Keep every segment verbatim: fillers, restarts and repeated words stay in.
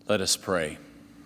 Let us pray.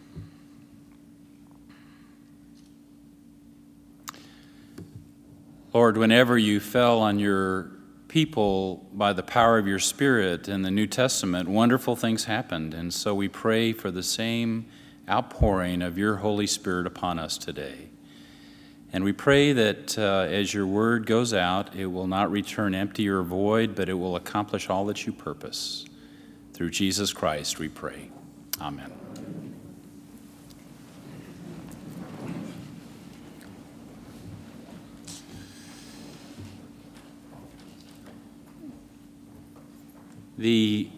Lord, whenever you fell on your people by the power of your Spirit in the New Testament, wonderful things happened. And so we pray for the same outpouring of your Holy Spirit upon us today. And we pray that uh, as your word goes out, it will not return empty or void, but it will accomplish all that you purpose. Through Jesus Christ, we pray. Amen. The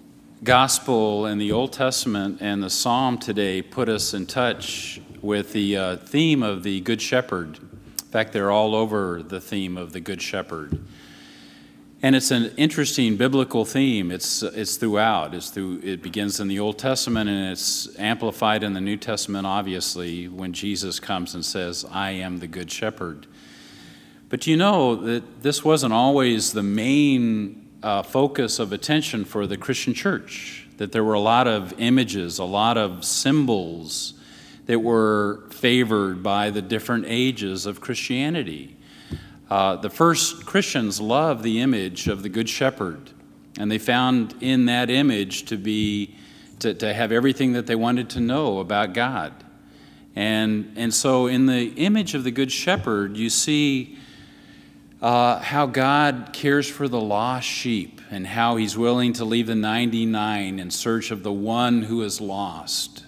gospel in the Old Testament and the psalm today put us in touch with the uh, theme of the Good Shepherd. In fact, they're all over the theme of the Good Shepherd. And it's an interesting biblical theme. It's it's throughout. It's through. It begins in the Old Testament and it's amplified in the New Testament, obviously, when Jesus comes and says, I am the Good Shepherd. But you know that this wasn't always the main uh, focus of attention for the Christian church, that there were a lot of images, a lot of symbols that were favored by the different ages of Christianity. Uh, the first Christians loved the image of the Good Shepherd, and they found in that image to be to, to have everything that they wanted to know about God. And, and so in the image of the Good Shepherd, you see uh, how God cares for the lost sheep and how he's willing to leave the ninety-nine in search of the one who is lost.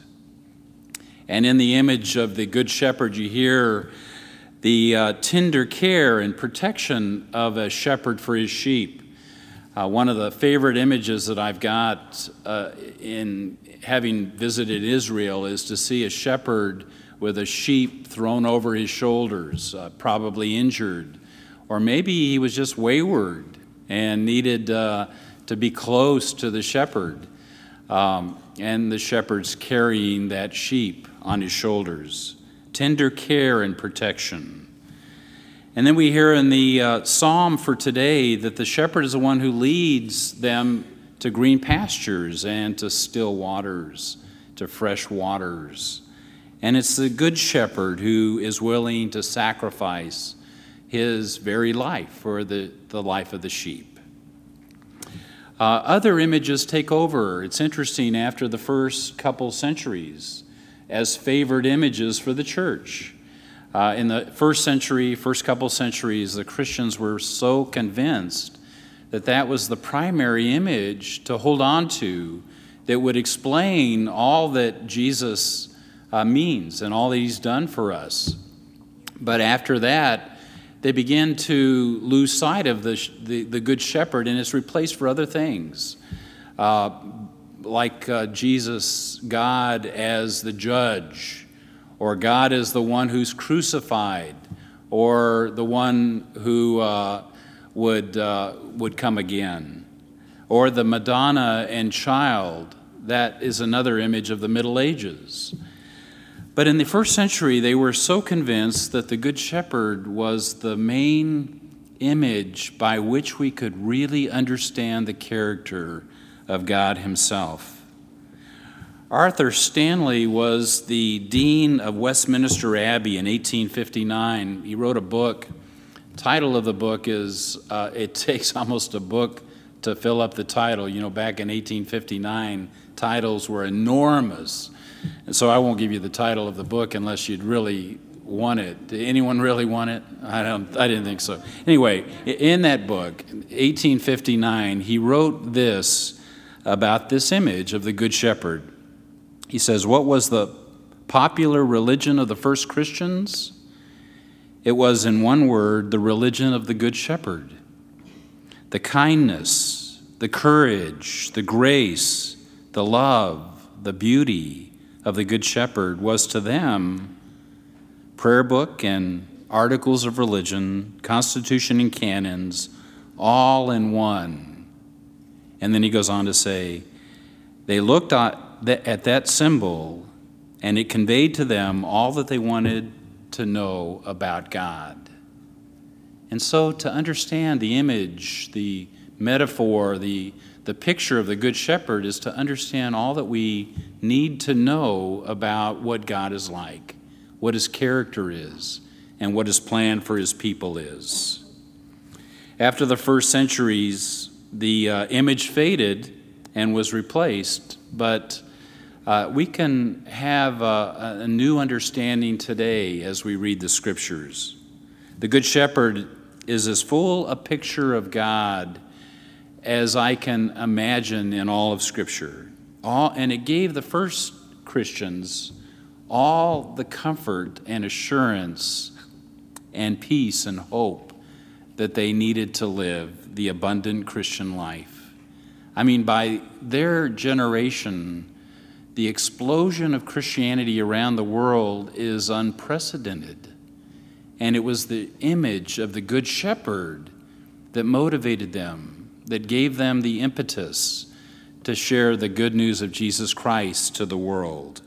And in the image of the Good Shepherd, you hear the uh, tender care and protection of a shepherd for his sheep. Uh, one of the favorite images that I've got uh, in having visited Israel is to see a shepherd with a sheep thrown over his shoulders, uh, probably injured, or maybe he was just wayward and needed uh, to be close to the shepherd. Um, and the shepherd's carrying that sheep on his shoulders. Tender care and protection. And then we hear in the uh, psalm for today that the shepherd is the one who leads them to green pastures and to still waters, to fresh waters. And it's the good shepherd who is willing to sacrifice his very life for the, the life of the sheep. Uh, other images take over. It's interesting, after the first couple centuries, as favored images for the church. Uh, in the first century, first couple centuries, the Christians were so convinced that that was the primary image to hold on to that would explain all that Jesus uh, means and all that he's done for us. But after that, they began to lose sight of the, the, the Good Shepherd, and it's replaced for other things. Uh, like uh, Jesus, God as the judge, or God as the one who's crucified, or the one who uh, would uh, would come again, or the Madonna and child. That is another image of the Middle Ages. But in the first century, they were so convinced that the Good Shepherd was the main image by which we could really understand the character of God himself. Arthur Stanley was the dean of Westminster Abbey in eighteen fifty-nine. He wrote a book. The title of the book is, uh, it takes almost a book to fill up the title. You know, back in eighteen fifty-nine, titles were enormous. And so I won't give you the title of the book unless you'd really want it. Did anyone really want it? I don't. I didn't think so. Anyway, in that book, eighteen fifty-nine, he wrote this about this image of the Good Shepherd. He says, what was the popular religion of the first Christians? It was, in one word, the religion of the Good Shepherd. The kindness, the courage, the grace, the love, the beauty of the Good Shepherd was to them prayer book and articles of religion, constitution and canons, all in one. And then he goes on to say, they looked at that symbol and it conveyed to them all that they wanted to know about God. And so to understand the image, the metaphor, the, the picture of the Good Shepherd is to understand all that we need to know about what God is like, what his character is, and what his plan for his people is. After the first centuries, the uh, image faded and was replaced, but uh, we can have a, a new understanding today as we read the scriptures. The Good Shepherd is as full a picture of God as I can imagine in all of Scripture. All, and it gave the first Christians all the comfort and assurance and peace and hope that they needed to live the abundant Christian life. I mean, by their generation, the explosion of Christianity around the world is unprecedented. And it was the image of the Good Shepherd that motivated them, that gave them the impetus to share the good news of Jesus Christ to the world.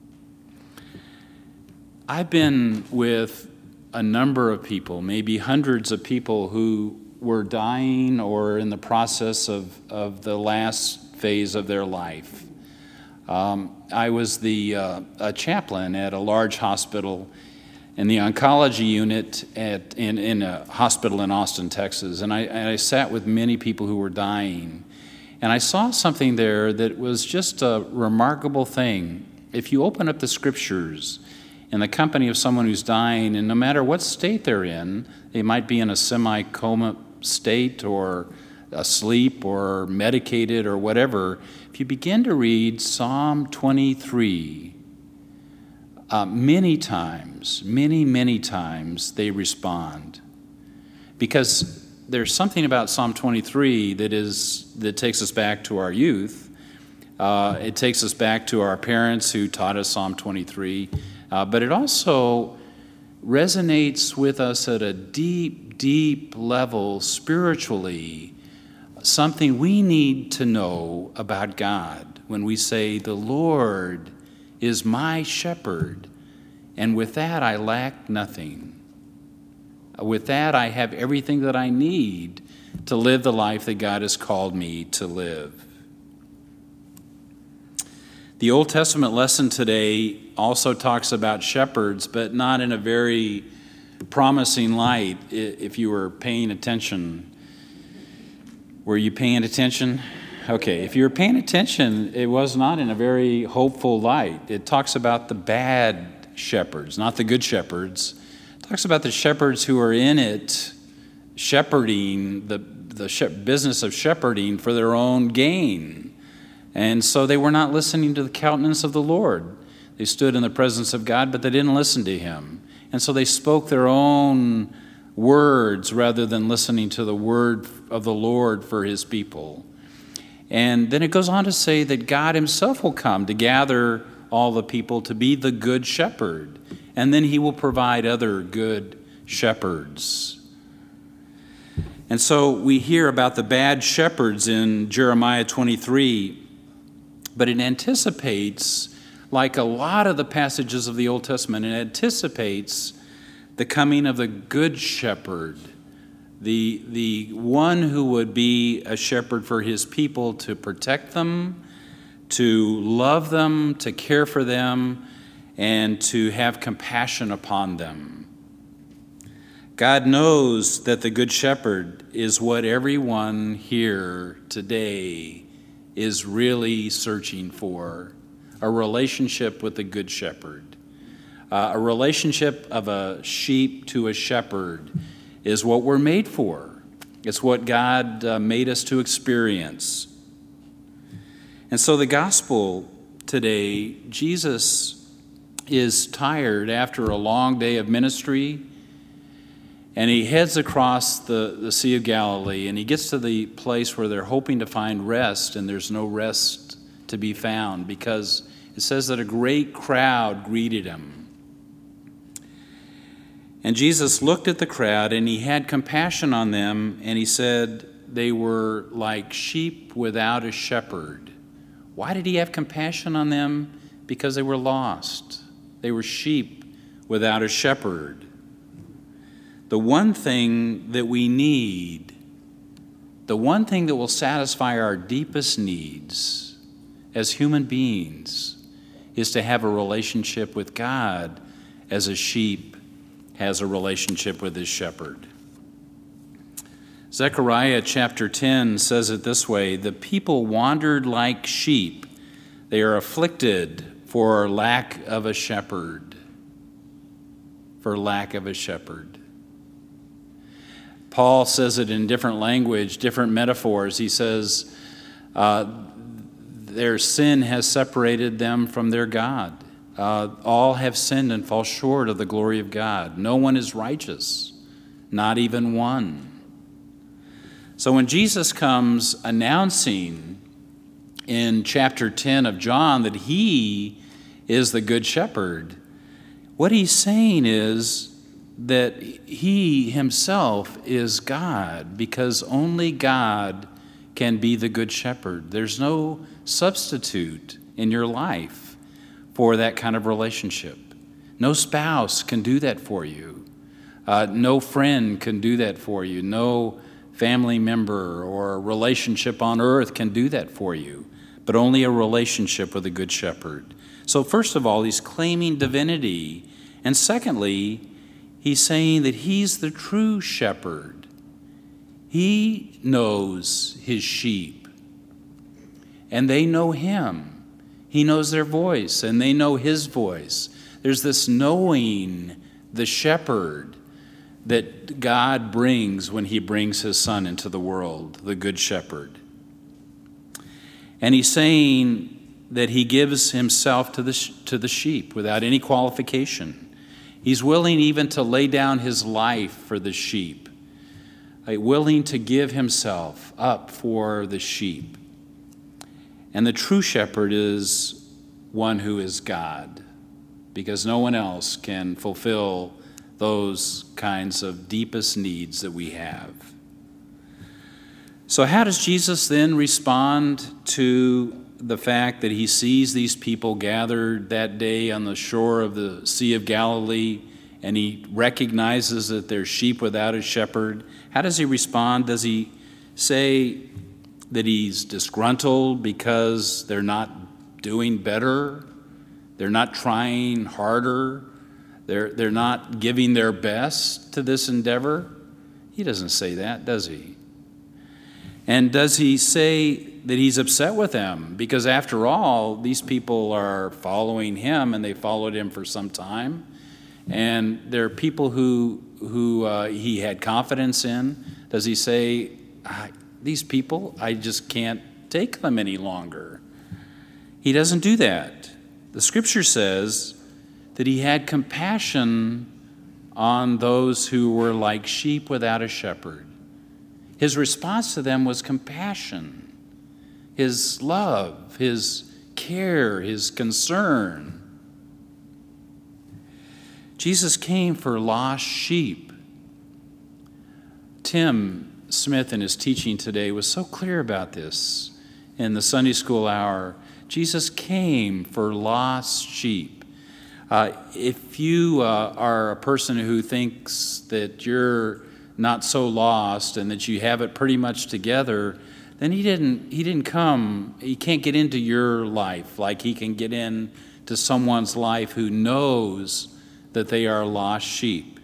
I've been with a number of people, maybe hundreds of people, who were dying or in the process of, of the last phase of their life. Um, I was the uh, a chaplain at a large hospital in the oncology unit at in, in a hospital in Austin, Texas, and I, and I sat with many people who were dying. And I saw something there that was just a remarkable thing. If you open up the scriptures in the company of someone who's dying, and no matter what state they're in, they might be in a semi-coma state or asleep or medicated or whatever, if you begin to read Psalm twenty-three, uh, many times, many, many times they respond. Because there's something about Psalm twenty-three that is that takes us back to our youth. Uh, it takes us back to our parents who taught us Psalm twenty-three. Uh, but it also resonates with us at a deep, deep level spiritually, something we need to know about God when we say, "The Lord is my shepherd, and with that I lack nothing. With that I have everything that I need to live the life that God has called me to live." The Old Testament lesson today also talks about shepherds, but not in a very promising light, if you were paying attention. Were you paying attention? Okay, if you were paying attention, it was not in a very hopeful light. It talks about the bad shepherds, not the good shepherds. It talks about the shepherds who are in it, shepherding, the, the shep- business of shepherding for their own gain. And so they were not listening to the countenance of the Lord. They stood in the presence of God, but they didn't listen to him. And so they spoke their own words rather than listening to the word of the Lord for his people. And then it goes on to say that God himself will come to gather all the people to be the good shepherd. And then he will provide other good shepherds. And so we hear about the bad shepherds in Jeremiah twenty-three, but it anticipates, like a lot of the passages of the Old Testament, it anticipates the coming of the good shepherd, the, the one who would be a shepherd for his people to protect them, to love them, to care for them, and to have compassion upon them. God knows that the Good Shepherd is what everyone here today is really searching for, a relationship with the Good Shepherd. Uh, a relationship of a sheep to a shepherd is what we're made for. It's what God uh, made us to experience. And so the gospel today, Jesus is tired after a long day of ministry, and he heads across the, the Sea of Galilee, and he gets to the place where they're hoping to find rest, and there's no rest to be found because it says that a great crowd greeted him. And Jesus looked at the crowd, and he had compassion on them, and he said they were like sheep without a shepherd. Why did he have compassion on them? Because they were lost. They were sheep without a shepherd. The one thing that we need the one thing that will satisfy our deepest needs as human beings is to have a relationship with God as a sheep has a relationship with his shepherd. Zechariah chapter ten says it this way, "The people wandered like sheep. They are afflicted for lack of a shepherd." For lack of a shepherd. Paul says it in different language, different metaphors. He says, uh, their sin has separated them from their God. Uh, all have sinned and fall short of the glory of God. No one is righteous, not even one. So when Jesus comes announcing in chapter ten of John that he is the good shepherd, what he's saying is that he himself is God, because only God can be the good shepherd. There's no substitute in your life for that kind of relationship. No spouse can do that for you. Uh, no friend can do that for you. No family member or relationship on earth can do that for you, but only a relationship with a good shepherd. So first of all, he's claiming divinity. And secondly, he's saying that he's the true shepherd. He knows his sheep, and they know him. He knows their voice, and they know his voice. There's this knowing the shepherd that God brings when he brings his son into the world, the good shepherd. And he's saying that he gives himself to the, to the sheep without any qualification. He's willing even to lay down his life for the sheep, like willing to give himself up for the sheep. And the true shepherd is one who is God, because no one else can fulfill those kinds of deepest needs that we have. So how does Jesus then respond to the fact that he sees these people gathered that day on the shore of the Sea of Galilee, and he recognizes that they're sheep without a shepherd? How does he respond? Does he say that he's disgruntled because they're not doing better? They're not trying harder? They're, they're not giving their best to this endeavor? He doesn't say that, does he? And does he say that he's upset with them? Because after all, these people are following him, and they followed him for some time. And they're people who, who uh, he had confidence in. Does he say, these people, I just can't take them any longer? He doesn't do that. The scripture says that he had compassion on those who were like sheep without a shepherd. His response to them was compassion, his love, his care, his concern. Jesus came for lost sheep. Tim Smith in his teaching today was so clear about this in the Sunday school hour. Jesus came for lost sheep. Uh, if you uh, are a person who thinks that you're not so lost and that you have it pretty much together, then he didn't he didn't come, he can't get into your life like he can get into someone's life who knows that they are lost sheep.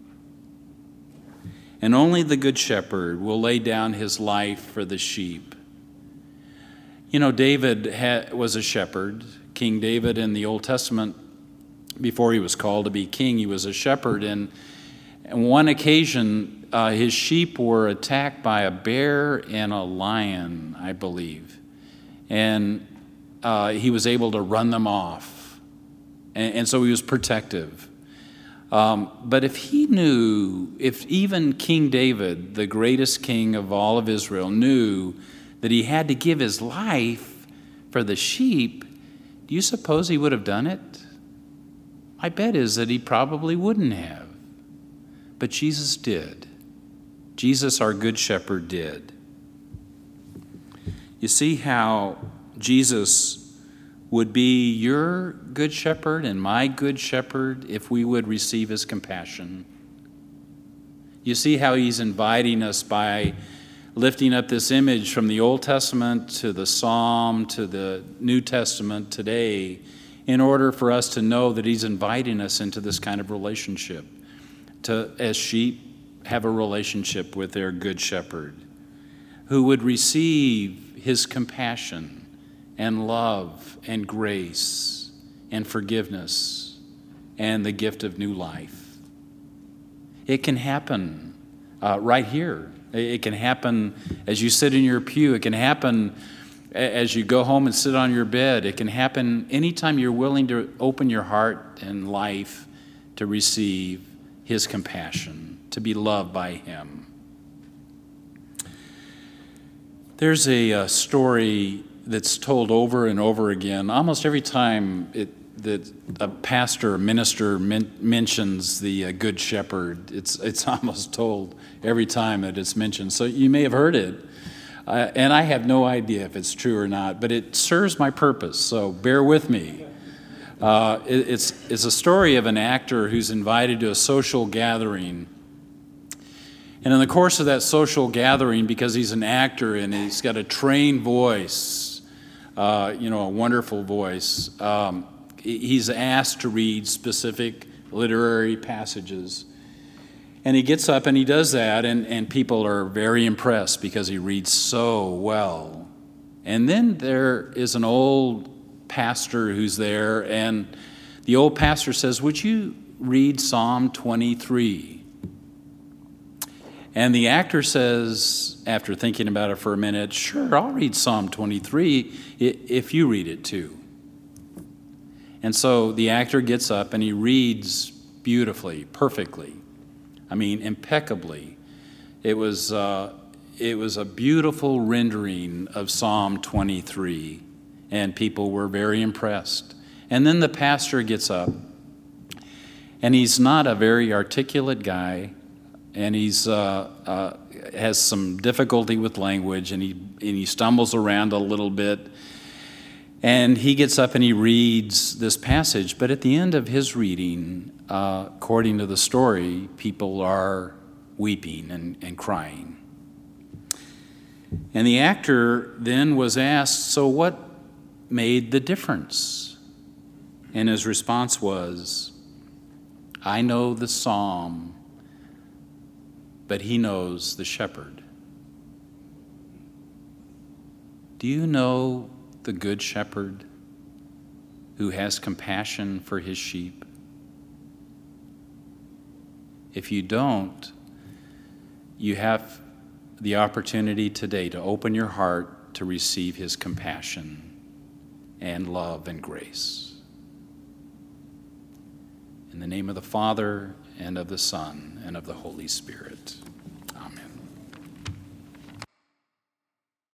And only the good shepherd will lay down his life for the sheep. You know, David ha- was a shepherd. King David in the Old Testament, before he was called to be king, he was a shepherd. And on one occasion, uh, his sheep were attacked by a bear and a lion, I believe. And uh, he was able to run them off. And, and so he was protective. Um, but if he knew, if even King David, the greatest king of all of Israel, knew that he had to give his life for the sheep, do you suppose he would have done it? My bet is that he probably wouldn't have. But Jesus did. Jesus, our good shepherd, did. You see how Jesus would be your good shepherd and my good shepherd if we would receive his compassion. You see how he's inviting us by lifting up this image from the Old Testament to the Psalm to the New Testament today in order for us to know that he's inviting us into this kind of relationship, to, as sheep have a relationship with their good shepherd, who would receive his compassion and love and grace and forgiveness and the gift of new life. It can happen uh, right here. It can happen as you sit in your pew. It can happen as you go home and sit on your bed. It can happen anytime you're willing to open your heart and life to receive his compassion, to be loved by him. There's a, a story that's told over and over again, almost every time it, that a pastor or minister men, mentions the uh, Good Shepherd. It's, it's almost told every time that it's mentioned. So you may have heard it, uh, and I have no idea if it's true or not, but it serves my purpose, so bear with me. Uh, it, it's, it's a story of an actor who's invited to a social gathering. And in the course of that social gathering, because he's an actor and he's got a trained voice, uh, you know, a wonderful voice, um, he's asked to read specific literary passages. And he gets up and he does that, and, and people are very impressed because he reads so well. And then there is an old pastor who's there, and the old pastor says, "Would you read Psalm twenty-three?" And the actor says, after thinking about it for a minute, "Sure, I'll read Psalm twenty-three if you read it too." And so the actor gets up and he reads beautifully, perfectly. I mean, impeccably. It was, uh, it was a beautiful rendering of Psalm twenty-three, and people were very impressed. And then the pastor gets up, and he's not a very articulate guy, and he's uh, uh, has some difficulty with language, and he and he stumbles around a little bit. And he gets up and he reads this passage, but at the end of his reading, uh, according to the story, people are weeping and, and crying. And the actor then was asked, "So what made the difference?" And his response was, "I know the psalm, but he knows the shepherd." Do you know the Good Shepherd who has compassion for his sheep? If you don't, you have the opportunity today to open your heart to receive his compassion and love and grace. In the name of the Father, and of the Son, and of the Holy Spirit.